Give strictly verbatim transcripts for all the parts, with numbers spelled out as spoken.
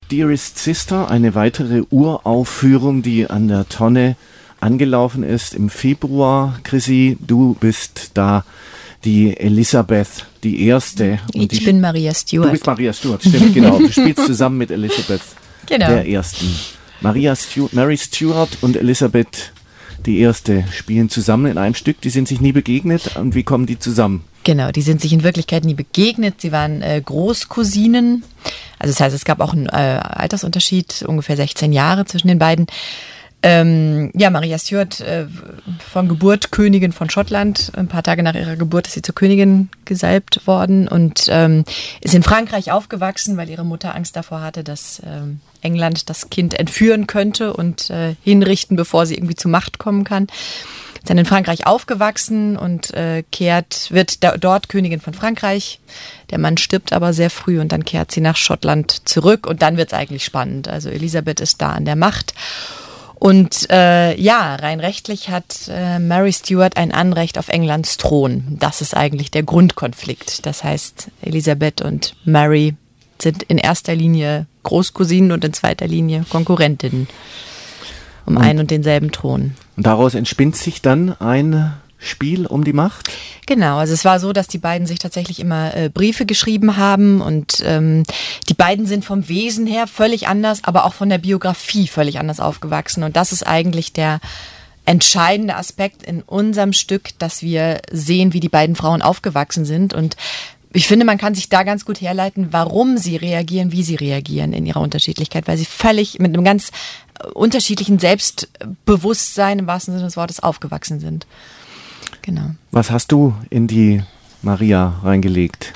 Dearest Sister, eine weitere Uraufführung, die an der Tonne angelaufen ist im Februar. Chrissy, du bist da die Elisabeth, die Erste. Und ich die, bin Maria Stuart. Du bist Maria Stuart, stimmt, genau. Du spielst zusammen mit Elisabeth, genau. der Ersten. Maria Stuart, Mary Stuart und Elisabeth, die Erste, spielen zusammen in einem Stück. Die sind sich nie begegnet. Und wie kommen die zusammen? Genau, die sind sich in Wirklichkeit nie begegnet. Sie waren äh, Großcousinen. Also das heißt, es gab auch einen äh, Altersunterschied, ungefähr sechzehn Jahre zwischen den beiden. Ähm, ja, Maria Stuart, äh, von Geburt Königin von Schottland. Ein paar Tage nach ihrer Geburt ist sie zur Königin gesalbt worden und ähm, ist in Frankreich aufgewachsen, weil ihre Mutter Angst davor hatte, dass ähm, England das Kind entführen könnte und äh, hinrichten, bevor sie irgendwie zur Macht kommen kann. Ist dann in Frankreich aufgewachsen und äh, kehrt, wird da, dort Königin von Frankreich. Der Mann stirbt aber sehr früh und dann kehrt sie nach Schottland zurück und dann wird es eigentlich spannend. Also Elisabeth ist da an der Macht. Und äh, ja, rein rechtlich hat äh, Mary Stuart ein Anrecht auf Englands Thron. Das ist eigentlich der Grundkonflikt. Das heißt, Elisabeth und Mary sind in erster Linie Großcousinen und in zweiter Linie Konkurrentinnen um und, einen und denselben Thron. Und daraus entspinnt sich dann ein Spiel um die Macht? Genau, also es war so, dass die beiden sich tatsächlich immer äh, Briefe geschrieben haben und ähm, die beiden sind vom Wesen her völlig anders, aber auch von der Biografie völlig anders aufgewachsen und das ist eigentlich der entscheidende Aspekt in unserem Stück, dass wir sehen, wie die beiden Frauen aufgewachsen sind und ich finde, man kann sich da ganz gut herleiten, warum sie reagieren, wie sie reagieren in ihrer Unterschiedlichkeit, weil sie völlig mit einem ganz unterschiedlichen Selbstbewusstsein im wahrsten Sinne des Wortes aufgewachsen sind. Genau. Was hast du in die Maria reingelegt?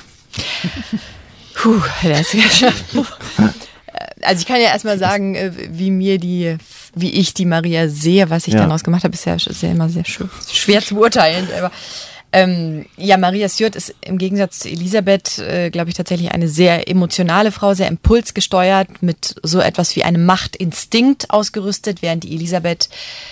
Puh, das ist ja schon, also ich kann ja erstmal sagen, wie mir die, wie ich die Maria sehe, was ich ja. daraus gemacht habe, ist ja, ist ja immer sehr schwer zu beurteilen. Aber ähm, ja, Maria Stuart ist im Gegensatz zu Elisabeth, äh, glaube ich, tatsächlich eine sehr emotionale Frau, sehr impulsgesteuert, mit so etwas wie einem Machtinstinkt ausgerüstet, während die Elisabeth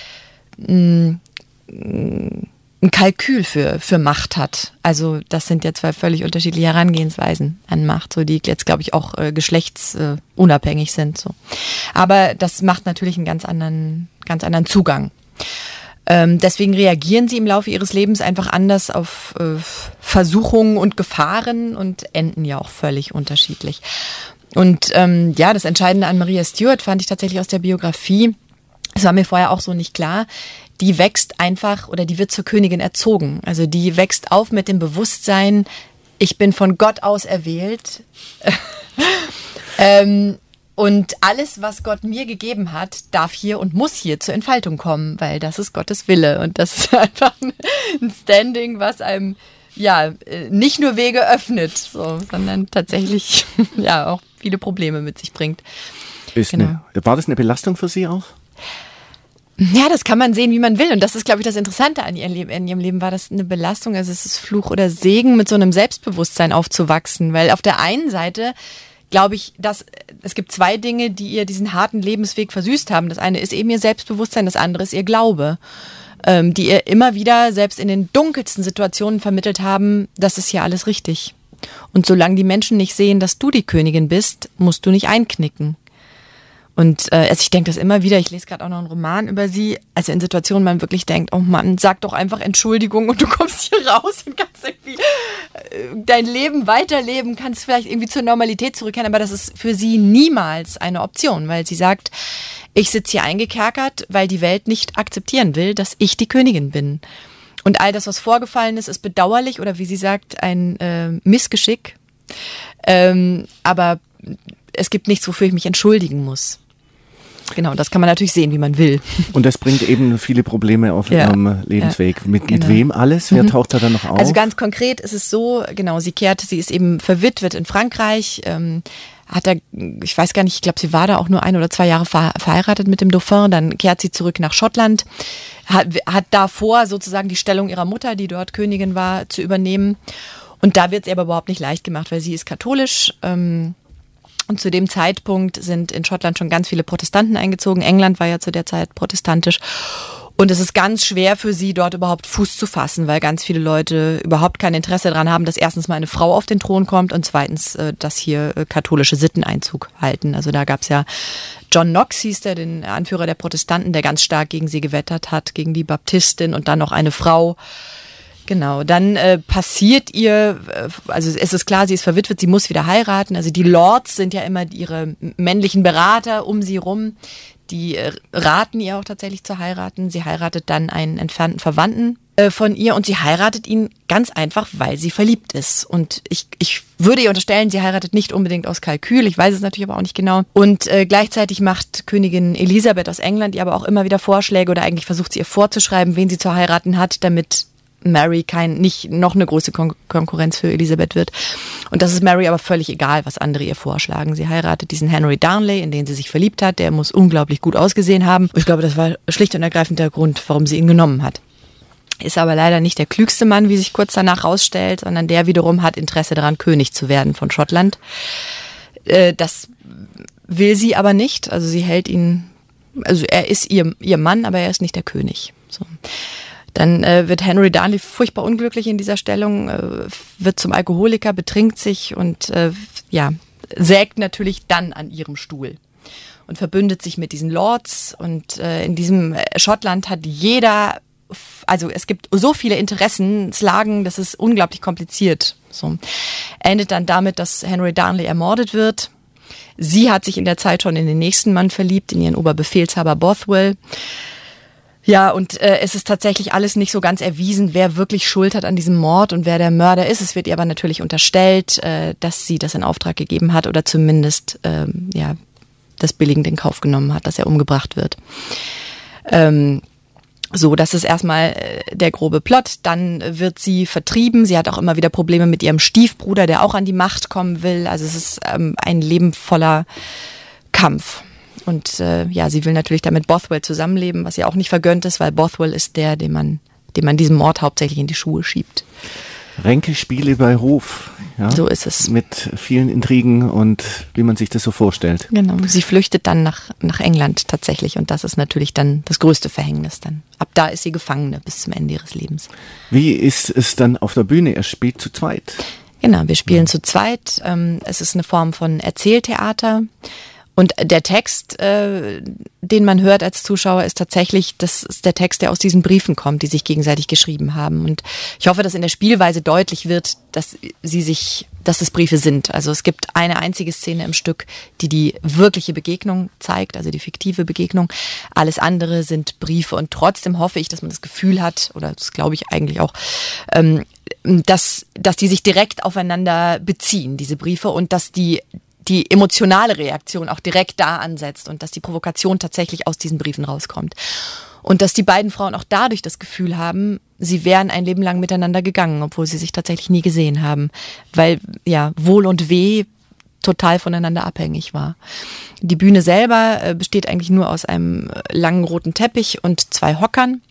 mh, mh, ein Kalkül für, für Macht hat. Also das sind ja zwei völlig unterschiedliche Herangehensweisen an Macht, so die jetzt, glaube ich, auch äh, geschlechtsunabhängig äh, sind. So. Aber das macht natürlich einen ganz anderen, ganz anderen Zugang. Ähm, deswegen reagieren sie im Laufe ihres Lebens einfach anders auf äh, Versuchungen und Gefahren und enden ja auch völlig unterschiedlich. Und ähm, ja, das Entscheidende an Maria Stuart fand ich tatsächlich aus der Biografie, das war mir vorher auch so nicht klar, die wächst einfach oder die wird zur Königin erzogen. Also die wächst auf mit dem Bewusstsein, ich bin von Gott aus erwählt. ähm, und alles, was Gott mir gegeben hat, darf hier und muss hier zur Entfaltung kommen, weil das ist Gottes Wille. Und das ist einfach ein Standing, was einem ja nicht nur Wege öffnet, so, sondern tatsächlich ja auch viele Probleme mit sich bringt. Ist genau. eine, war das eine Belastung für Sie auch? Ja, das kann man sehen, wie man will. Und das ist, glaube ich, das Interessante an ihrem Leben. In ihrem Leben war das eine Belastung. Also es ist Fluch oder Segen, mit so einem Selbstbewusstsein aufzuwachsen. Weil auf der einen Seite glaube ich, dass es gibt zwei Dinge, die ihr diesen harten Lebensweg versüßt haben. Das eine ist eben ihr Selbstbewusstsein, das andere ist ihr Glaube, ähm, die ihr immer wieder, selbst in den dunkelsten Situationen vermittelt haben, das ist hier alles richtig. Und solange die Menschen nicht sehen, dass du die Königin bist, musst du nicht einknicken. Und äh, also ich denke das immer wieder, ich lese gerade auch noch einen Roman über sie, also in Situationen man wirklich denkt, oh Mann, sag doch einfach Entschuldigung und du kommst hier raus und kannst irgendwie äh, dein Leben weiterleben, kannst vielleicht irgendwie zur Normalität zurückkehren, aber das ist für sie niemals eine Option, weil sie sagt, ich sitze hier eingekerkert, weil die Welt nicht akzeptieren will, dass ich die Königin bin. Und all das, was vorgefallen ist, ist bedauerlich oder wie sie sagt, ein äh, Missgeschick, ähm, aber es gibt nichts, wofür ich mich entschuldigen muss. Genau, das kann man natürlich sehen, wie man will. Und das bringt eben viele Probleme auf ja, ihrem Lebensweg. Ja, mit, genau. mit wem alles? Wer mhm. taucht da dann noch auf? Also ganz konkret ist es so, genau, sie kehrt, sie ist eben verwitwet in Frankreich, ähm, hat da, ich weiß gar nicht, ich glaube, sie war da auch nur ein oder zwei Jahre ver- verheiratet mit dem Dauphin, dann kehrt sie zurück nach Schottland, hat, hat davor sozusagen die Stellung ihrer Mutter, die dort Königin war, zu übernehmen. Und da wird es ihr aber überhaupt nicht leicht gemacht, weil sie ist katholisch, ähm, und zu dem Zeitpunkt sind in Schottland schon ganz viele Protestanten eingezogen. England war ja zu der Zeit protestantisch. Und es ist ganz schwer für sie, dort überhaupt Fuß zu fassen, weil ganz viele Leute überhaupt kein Interesse daran haben, dass erstens mal eine Frau auf den Thron kommt und zweitens, dass hier katholische Sitten Einzug halten. Also da gab es ja John Knox, hieß der, den Anführer der Protestanten, der ganz stark gegen sie gewettert hat, gegen die Baptistin und dann noch eine Frau. Genau, dann äh, passiert ihr, also es ist klar, sie ist verwitwet, sie muss wieder heiraten. Also die Lords sind ja immer ihre männlichen Berater um sie rum. Die äh, raten ihr auch tatsächlich zu heiraten. Sie heiratet dann einen entfernten Verwandten äh, von ihr und sie heiratet ihn ganz einfach, weil sie verliebt ist. Und ich, ich würde ihr unterstellen, sie heiratet nicht unbedingt aus Kalkül. Ich weiß es natürlich aber auch nicht genau. Und äh, gleichzeitig macht Königin Elisabeth aus England ihr aber auch immer wieder Vorschläge oder eigentlich versucht sie ihr vorzuschreiben, wen sie zu heiraten hat, damit Mary kein, nicht noch eine große Kon- Konkurrenz für Elisabeth wird. Und das ist Mary aber völlig egal, was andere ihr vorschlagen. Sie heiratet diesen Henry Darnley, in den sie sich verliebt hat. Der muss unglaublich gut ausgesehen haben. Ich glaube, das war schlicht und ergreifend der Grund, warum sie ihn genommen hat. Ist aber leider nicht der klügste Mann, wie sich kurz danach rausstellt, sondern der wiederum hat Interesse daran, König zu werden von Schottland. Äh, das will sie aber nicht. Also sie hält ihn, also er ist ihr, ihr Mann, aber er ist nicht der König. So. Dann äh, wird Henry Darnley furchtbar unglücklich in dieser Stellung, äh, wird zum Alkoholiker, betrinkt sich und äh, ja, sägt natürlich dann an ihrem Stuhl und verbündet sich mit diesen Lords. Und äh, in diesem Schottland hat jeder, also es gibt so viele Interessenslagen, das ist unglaublich kompliziert. So. Endet dann damit, dass Henry Darnley ermordet wird. Sie hat sich in der Zeit schon in den nächsten Mann verliebt, in ihren Oberbefehlshaber Bothwell. Ja, und äh, es ist tatsächlich alles nicht so ganz erwiesen, wer wirklich Schuld hat an diesem Mord und wer der Mörder ist. Es wird ihr aber natürlich unterstellt, äh, dass sie das in Auftrag gegeben hat oder zumindest ähm, ja, das billigend in Kauf genommen hat, dass er umgebracht wird. Ähm, so, das ist erstmal äh, der grobe Plot. Dann wird sie vertrieben. Sie hat auch immer wieder Probleme mit ihrem Stiefbruder, der auch an die Macht kommen will. Also es ist ähm, ein Leben voller Kampf. Und äh, ja, sie will natürlich dann mit Bothwell zusammenleben, was ihr auch nicht vergönnt ist, weil Bothwell ist der, den man, dem man diesen Mord hauptsächlich in die Schuhe schiebt. Ränkespiele bei Hof. Ja? So ist es. Mit vielen Intrigen und wie man sich das so vorstellt. Genau. Sie flüchtet dann nach, nach England tatsächlich und das ist natürlich dann das größte Verhängnis dann. Ab da ist sie Gefangene bis zum Ende ihres Lebens. Wie ist es dann auf der Bühne? Er spielt zu zweit. Genau, wir spielen ja. zu zweit. Es ist eine Form von Erzähltheater. Und der Text, äh, den man hört als Zuschauer, ist tatsächlich, das ist der Text, der aus diesen Briefen kommt, die sich gegenseitig geschrieben haben. Und ich hoffe, dass in der Spielweise deutlich wird, dass sie sich, dass es Briefe sind. Also es gibt eine einzige Szene im Stück, die die wirkliche Begegnung zeigt, also die fiktive Begegnung. Alles andere sind Briefe. Und trotzdem hoffe ich, dass man das Gefühl hat, oder das glaube ich eigentlich auch, ähm, dass, dass die sich direkt aufeinander beziehen, diese Briefe, und dass die die emotionale Reaktion auch direkt da ansetzt und dass die Provokation tatsächlich aus diesen Briefen rauskommt. Und dass die beiden Frauen auch dadurch das Gefühl haben, sie wären ein Leben lang miteinander gegangen, obwohl sie sich tatsächlich nie gesehen haben, weil ja Wohl und Weh total voneinander abhängig war. Die Bühne selber besteht eigentlich nur aus einem langen roten Teppich und zwei Hockern.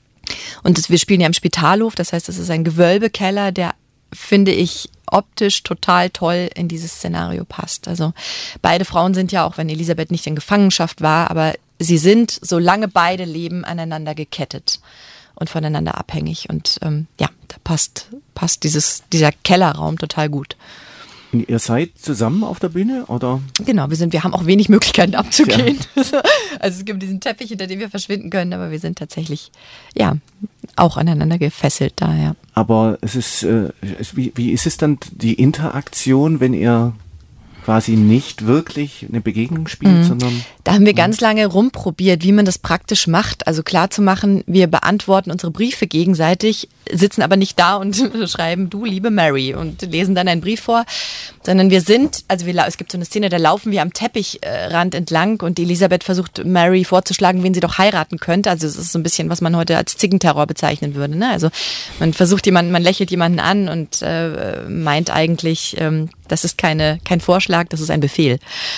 Und das, wir spielen ja im Spitalhof, das heißt, es ist ein Gewölbekeller, der, finde ich, optisch total toll in dieses Szenario passt. Also beide Frauen sind ja, auch wenn Elisabeth nicht in Gefangenschaft war, aber sie sind, solange beide leben, aneinander gekettet und voneinander abhängig. Und ähm, ja, da passt, passt dieses, dieser Kellerraum total gut. Und ihr seid zusammen auf der Bühne, oder? Genau, wir sind, wir haben auch wenig Möglichkeiten abzugehen. Ja. Also es gibt diesen Teppich, hinter dem wir verschwinden können, aber wir sind tatsächlich, ja, auch aneinander gefesselt da, ja. Aber es ist, äh, wie, wie ist es dann die Interaktion, wenn ihr quasi nicht wirklich eine Begegnung spielt, mhm. sondern... Da haben wir ganz lange rumprobiert, wie man das praktisch macht. Also klar zu machen, wir beantworten unsere Briefe gegenseitig, sitzen aber nicht da und schreiben, du liebe Mary, und lesen dann einen Brief vor, sondern wir sind, also wir, es gibt so eine Szene, da laufen wir am Teppichrand entlang und Elisabeth versucht Mary vorzuschlagen, wen sie doch heiraten könnte. Also es ist so ein bisschen, was man heute als Zickenterror bezeichnen würde. Ne? Also man versucht jemanden, man lächelt jemanden an und äh, meint eigentlich, ähm, das ist keine, kein Vorschlag, das ist ein Befehl.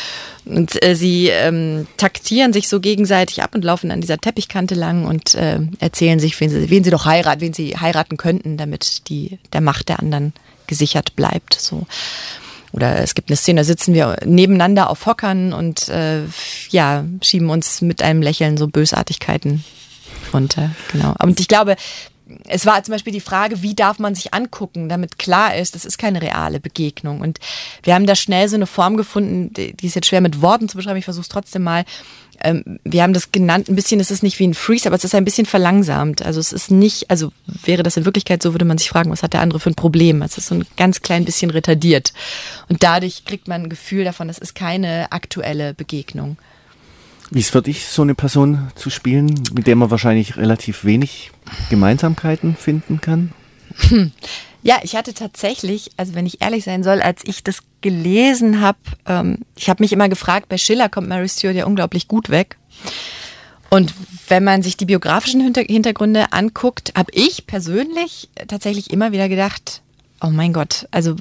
Und äh, sie ähm, taktieren sich so gegenseitig ab und laufen an dieser Teppichkante lang und äh, erzählen sich, wen sie, wen sie doch heiraten, wen sie heiraten könnten, damit die der Macht der anderen gesichert bleibt. So. Oder es gibt eine Szene, da sitzen wir nebeneinander auf Hockern und äh, ja, schieben uns mit einem Lächeln so Bösartigkeiten drunter, genau. Und ich glaube, es war zum Beispiel die Frage, wie darf man sich angucken, damit klar ist, das ist keine reale Begegnung. Und wir haben da schnell so eine Form gefunden, die ist jetzt schwer mit Worten zu beschreiben, ich versuche es trotzdem mal. Wir haben das genannt, ein bisschen, es ist nicht wie ein Freeze, aber es ist ein bisschen verlangsamt. Also es ist nicht, also wäre das in Wirklichkeit so, würde man sich fragen, was hat der andere für ein Problem? Es ist so ein ganz klein bisschen retardiert. Und dadurch kriegt man ein Gefühl davon, das ist keine aktuelle Begegnung. Wie ist für dich, so eine Person zu spielen, mit der man wahrscheinlich relativ wenig Gemeinsamkeiten finden kann? Hm. Ja, ich hatte tatsächlich, also wenn ich ehrlich sein soll, als ich das gelesen habe, ähm, ich habe mich immer gefragt, bei Schiller kommt Mary Stuart ja unglaublich gut weg. Und wenn man sich die biografischen Hinter- Hintergründe anguckt, habe ich persönlich tatsächlich immer wieder gedacht, oh mein Gott, also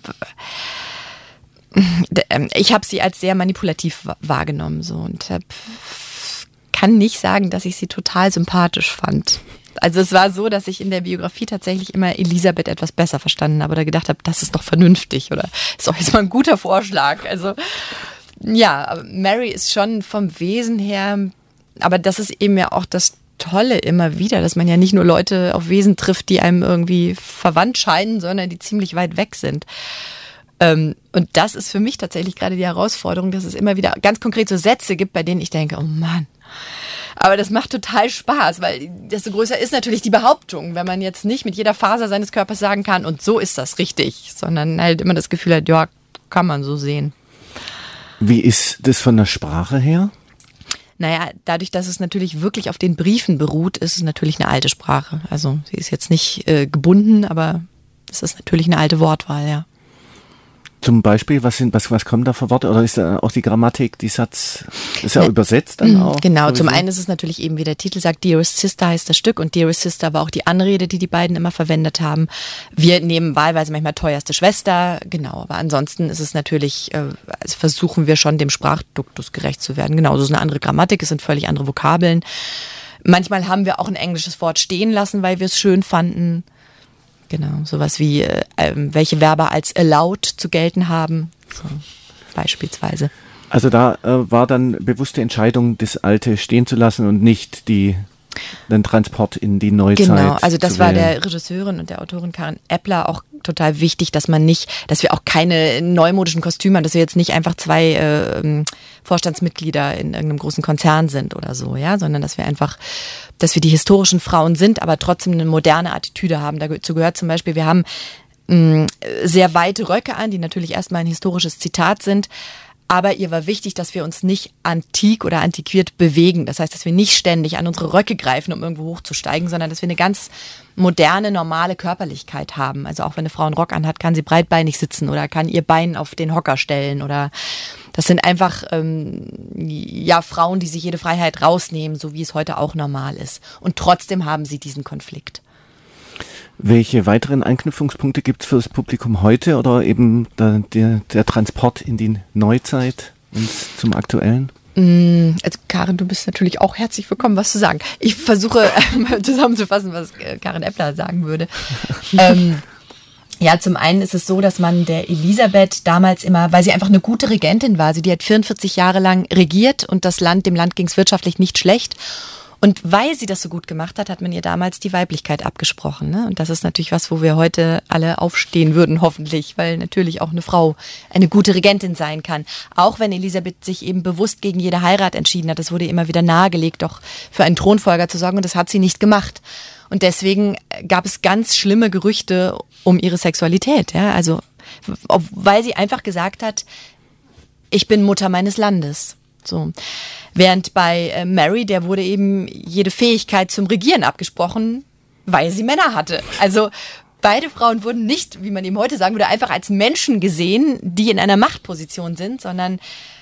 ich habe sie als sehr manipulativ wahrgenommen so und hab, kann nicht sagen, dass ich sie total sympathisch fand. Also es war so, dass ich in der Biografie tatsächlich immer Elisabeth etwas besser verstanden habe oder gedacht habe, das ist doch vernünftig oder ist doch jetzt mal ein guter Vorschlag. Also ja, Mary ist schon vom Wesen her, aber das ist eben ja auch das Tolle immer wieder, dass man ja nicht nur Leute auf Wesen trifft, die einem irgendwie verwandt scheinen, sondern die ziemlich weit weg sind. Und das ist für mich tatsächlich gerade die Herausforderung, dass es immer wieder ganz konkret so Sätze gibt, bei denen ich denke, oh Mann. Aber das macht total Spaß, weil desto größer ist natürlich die Behauptung, wenn man jetzt nicht mit jeder Faser seines Körpers sagen kann, und so ist das richtig, sondern halt immer das Gefühl hat, ja, kann man so sehen. Wie ist das von der Sprache her? Naja, dadurch, dass es natürlich wirklich auf den Briefen beruht, ist es natürlich eine alte Sprache. Also sie ist jetzt nicht äh, gebunden, aber es ist natürlich eine alte Wortwahl, ja. Zum Beispiel, was sind, was, was kommen da für Worte? Oder ist da auch die Grammatik, die Satz, ist ja ne, übersetzt dann auch? Genau, sowieso? Zum einen ist es natürlich eben, wie der Titel sagt, Dearest Sister heißt das Stück und Dearest Sister war auch die Anrede, die die beiden immer verwendet haben. Wir nehmen wahlweise manchmal teuerste Schwester, genau, aber ansonsten ist es natürlich, äh, also versuchen wir schon dem Sprachduktus gerecht zu werden. Genau, so ist eine andere Grammatik, es sind völlig andere Vokabeln. Manchmal haben wir auch ein englisches Wort stehen lassen, weil wir es schön fanden. Genau, sowas wie, äh, welche Verben als allowed zu gelten haben, so, beispielsweise. Also da äh, war dann bewusste Entscheidung, das Alte stehen zu lassen und nicht die, den Transport in die Neuzeit. Genau, also das zu war wählen. Der Regisseurin und der Autorin Karen Eppler auch total wichtig, dass man nicht, dass wir auch keine neumodischen Kostüme haben, dass wir jetzt nicht einfach zwei äh, Vorstandsmitglieder in irgendeinem großen Konzern sind oder so, ja, sondern dass wir einfach, dass wir die historischen Frauen sind, aber trotzdem eine moderne Attitüde haben. Dazu gehört zum Beispiel, wir haben mh, sehr weite Röcke an, die natürlich erstmal ein historisches Zitat sind, aber ihr war wichtig, dass wir uns nicht antik oder antiquiert bewegen. Das heißt, dass wir nicht ständig an unsere Röcke greifen, um irgendwo hochzusteigen, sondern dass wir eine ganz moderne, normale Körperlichkeit haben. Also auch wenn eine Frau einen Rock anhat, kann sie breitbeinig sitzen oder kann ihr Bein auf den Hocker stellen. Oder das sind einfach ähm, ja Frauen, die sich jede Freiheit rausnehmen, so wie es heute auch normal ist. Und trotzdem haben sie diesen Konflikt. Welche weiteren Anknüpfungspunkte gibt es für das Publikum heute oder eben der, der, der Transport in die Neuzeit und zum Aktuellen? Also Karin, du bist natürlich auch herzlich willkommen, was zu sagen. Ich versuche äh, zusammenzufassen, was Karen Eppler sagen würde. ähm, ja, zum einen ist es so, dass man der Elisabeth damals immer, weil sie einfach eine gute Regentin war, sie die hat vierundvierzig Jahre lang regiert und das Land, dem Land ging es wirtschaftlich nicht schlecht. Und weil sie das so gut gemacht hat, hat man ihr damals die Weiblichkeit abgesprochen. Ne? Und das ist natürlich was, wo wir heute alle aufstehen würden, hoffentlich, weil natürlich auch eine Frau eine gute Regentin sein kann. Auch wenn Elisabeth sich eben bewusst gegen jede Heirat entschieden hat. Es wurde immer wieder nahegelegt, doch für einen Thronfolger zu sorgen und das hat sie nicht gemacht. Und deswegen gab es ganz schlimme Gerüchte um ihre Sexualität. Ja? Also, weil sie einfach gesagt hat, ich bin Mutter meines Landes. So. Während bei äh, Mary, der wurde eben jede Fähigkeit zum Regieren abgesprochen, weil sie Männer hatte. Also beide Frauen wurden nicht, wie man eben heute sagen würde, einfach als Menschen gesehen, die in einer Machtposition sind, sondern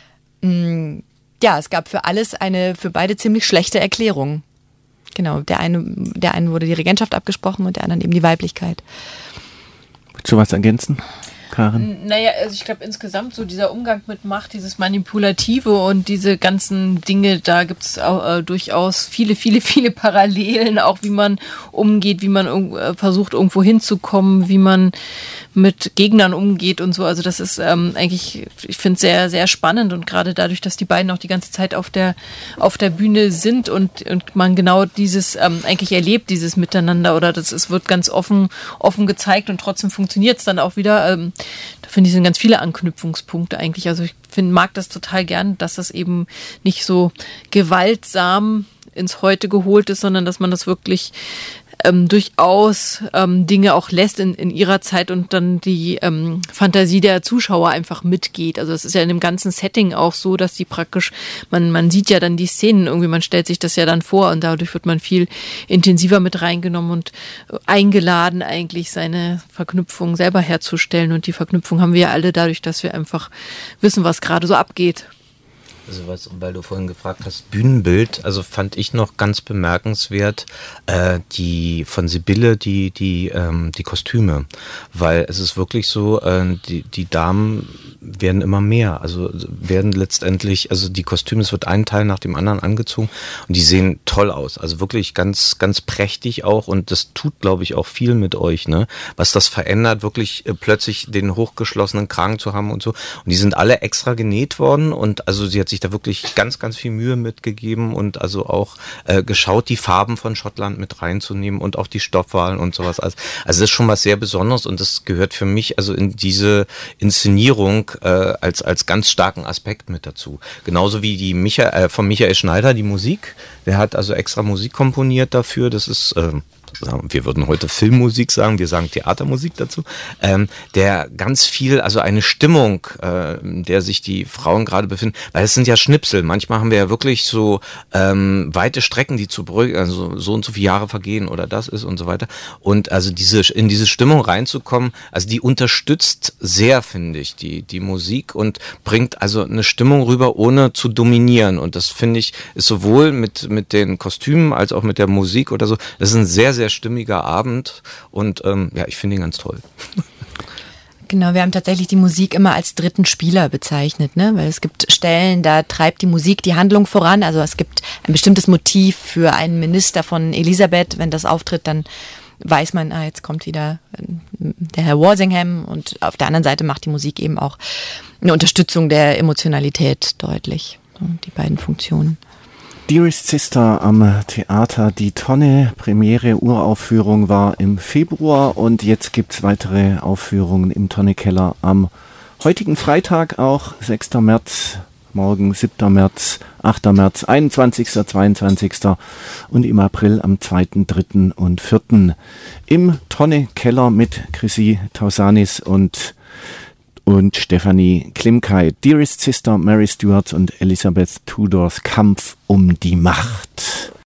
mh, ja, es gab für alles eine, für beide ziemlich schlechte Erklärung. Genau, der eine, der einen wurde die Regentschaft abgesprochen und der anderen eben die Weiblichkeit. Willst du was ergänzen? Karen? Naja, also ich glaube insgesamt so dieser Umgang mit Macht, dieses Manipulative und diese ganzen Dinge, da gibt es äh, durchaus viele, viele, viele Parallelen, auch wie man umgeht, wie man äh, versucht irgendwo hinzukommen, wie man mit Gegnern umgeht und so. Also das ist ähm, eigentlich, ich finde es sehr, sehr spannend und gerade dadurch, dass die beiden auch die ganze Zeit auf der auf der Bühne sind und, und man genau dieses ähm, eigentlich erlebt, dieses Miteinander oder das es wird ganz offen offen gezeigt und trotzdem funktioniert es dann auch wieder. Ähm, da finde ich, sind ganz viele Anknüpfungspunkte eigentlich. Also ich finde, mag das total gern, dass das eben nicht so gewaltsam ins Heute geholt ist, sondern dass man das wirklich ähm, durchaus ähm, Dinge auch lässt in, in ihrer Zeit und dann die ähm, Fantasie der Zuschauer einfach mitgeht. Also es ist ja in dem ganzen Setting auch so, dass die praktisch, man, man sieht ja dann die Szenen irgendwie, man stellt sich das ja dann vor und dadurch wird man viel intensiver mit reingenommen und eingeladen eigentlich seine Verknüpfung selber herzustellen und die Verknüpfung haben wir ja alle dadurch, dass wir einfach wissen, was gerade so abgeht. Also was, weil du vorhin gefragt hast, Bühnenbild, also fand ich noch ganz bemerkenswert äh, die von Sibylle die die ähm, die Kostüme, weil es ist wirklich so, äh, die die Damen werden immer mehr, also werden letztendlich, also die Kostüme, es wird ein Teil nach dem anderen angezogen und die sehen toll aus, also wirklich ganz ganz prächtig auch und das tut, glaube ich, auch viel mit euch, ne, was das verändert, wirklich äh, plötzlich den hochgeschlossenen Kragen zu haben und so und die sind alle extra genäht worden und also sie hat sich da wirklich ganz, ganz viel Mühe mitgegeben und also auch äh, geschaut, die Farben von Schottland mit reinzunehmen und auch die Stoffwahlen und sowas. Also, also das ist schon was sehr Besonderes und das gehört für mich also in diese Inszenierung äh, als als ganz starken Aspekt mit dazu. Genauso wie die Micha äh, von Michael Schneider, die Musik. Der hat also extra Musik komponiert dafür. Das ist äh, wir würden heute Filmmusik sagen, wir sagen Theatermusik dazu, ähm, der ganz viel, also eine Stimmung, äh, in der sich die Frauen gerade befinden, weil es sind ja Schnipsel, manchmal haben wir ja wirklich so ähm, weite Strecken, die zu Brücken, also so und so viele Jahre vergehen oder das ist und so weiter und also diese in diese Stimmung reinzukommen, also die unterstützt sehr, finde ich, die die Musik und bringt also eine Stimmung rüber, ohne zu dominieren und das finde ich, ist sowohl mit mit den Kostümen als auch mit der Musik oder so, das ist ein sehr, sehr stimmiger Abend und ähm, ja, ich finde ihn ganz toll. Genau, wir haben tatsächlich die Musik immer als dritten Spieler bezeichnet, ne? Weil es gibt Stellen, da treibt die Musik die Handlung voran. Also es gibt ein bestimmtes Motiv für einen Minister von Elisabeth. Wenn das auftritt, dann weiß man, ah, jetzt kommt wieder der Herr Walsingham und auf der anderen Seite macht die Musik eben auch eine Unterstützung der Emotionalität deutlich. Die beiden Funktionen. Dearest Sister am Theater Die Tonne, Premiere, Uraufführung war im Februar und jetzt gibt's weitere Aufführungen im Tonne-Keller am heutigen Freitag auch, sechster März, morgen siebter März, achter März, einundzwanzigster, zweiundzwanzigster und im April am zweiten, dritten und vierten im Tonne-Keller mit Chrissy Tausanis und und Stefanie Klimkay. Dearest Sister, Mary Stuart und Elizabeth Tudors Kampf um die Macht.